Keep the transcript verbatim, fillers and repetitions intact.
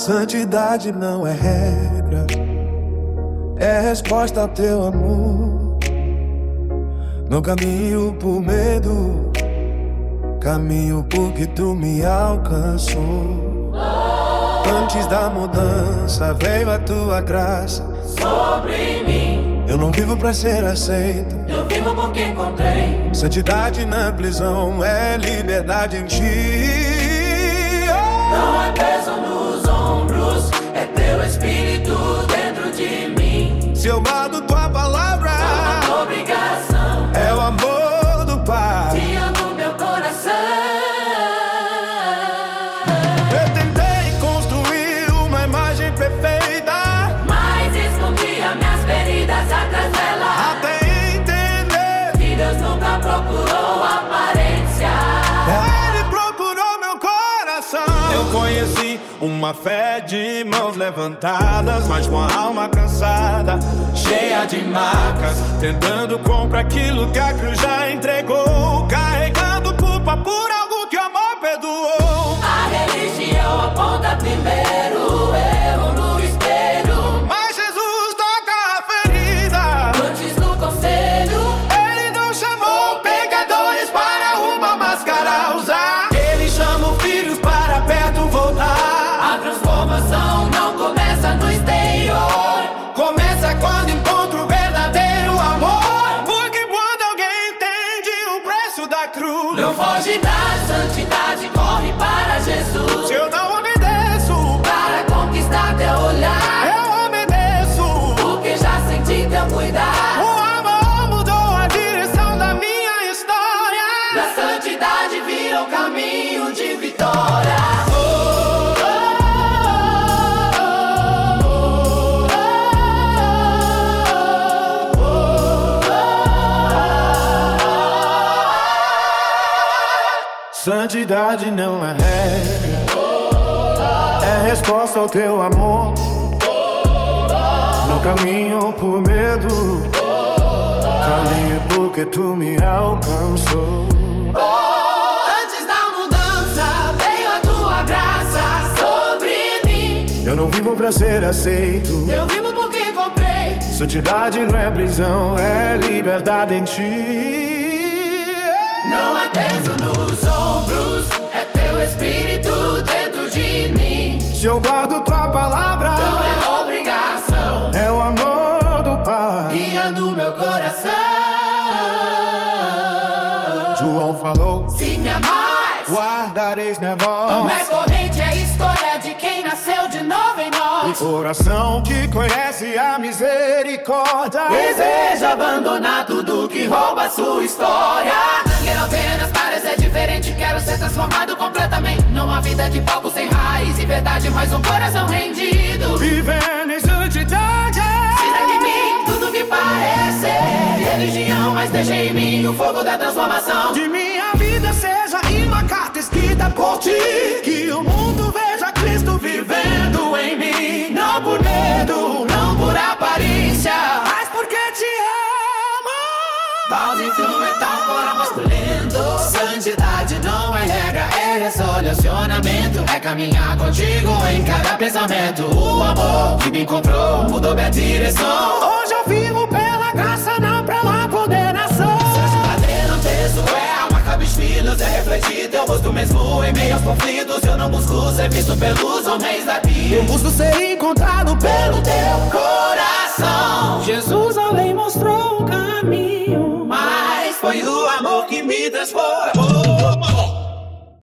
Santidade não é regra, é resposta ao teu amor. Não caminho por medo, caminho porque tu me alcançou. Antes da mudança veio a tua graça sobre mim. Eu não vivo pra ser aceito, eu vivo porque encontrei. Santidade na prisão é liberdade em ti. Oh! Não é peso nos ombros, é teu espírito dentro de mim. Se eu guardo tua palavra, não é obrigação, é o amor do Pai. Te amo meu coração. Eu tentei construir uma imagem perfeita, mas escondi as minhas feridas atrás dela. Até entender que Deus nunca procurou aparência, Ele procurou meu coração. Eu conheci uma fé de mãos levantadas, mas com a alma cansada, cheia de marcas, tentando comprar aquilo que a cruz já entregou, carregando culpa por algo que o amor perdoou. A religião aponta primeiro o erro no espelho, mas Jesus toca a ferida. Antes do conselho, Ele não chamou pecadores para uma máscara usar. Ele chama os filhos para perto voltar. A transformação não começa no exterior, começa quando encontra o verdadeiro amor. Porque quando alguém entende o preço da cruz, não foge da santidade, corre para Jesus. Se eu não obedeço para conquistar teu olhar, eu obedeço porque já senti teu cuidar. O amor mudou a direção da minha história. Da santidade vira o caminho de vitória. Santidade não é regra, é resposta ao teu amor. Não caminho por medo, caminho porque tu me alcançou. Antes da mudança veio a tua graça sobre mim. Eu não vivo pra ser aceito, eu vivo porque comprei. Santidade não é prisão, é liberdade em ti. Não é peso nos ombros, é teu espírito dentro de mim. Se eu guardo tua palavra, não é obrigação, é o amor do Pai guiando meu coração. João falou: se me amais, guardareis minha voz. Não é corrente, é história de quem nasceu de novo em nós. O coração que conhece a misericórdia deseja abandonar tudo que rouba sua história. Quero apenas parecer diferente, quero ser transformado completamente. Não há vida de palco sem raiz e verdade, mas um coração rendido, vivendo em santidade. Tira de mim tudo que parece religião, mas deixa em mim o fogo da transformação. De minha vida seja uma carta escrita por ti, que o mundo veja Cristo vivendo em mim. Não por medo, não por aparência, mas porque te amo. Pausa instrumental fora masculino. Santidade não é regra, é relacionamento. É caminhar contigo em cada pensamento. O amor que me encontrou mudou minha direção. Hoje eu vivo pela graça, não pela condenação. Santidade não texto é a marca dos filhos, é refletir teu rosto mesmo em meio aos conflitos. Eu não busco ser visto pelos homens daqui, eu busco ser encontrado pelo teu coração. Jesus além mostrou o caminho, mas foi o amor que me transportou.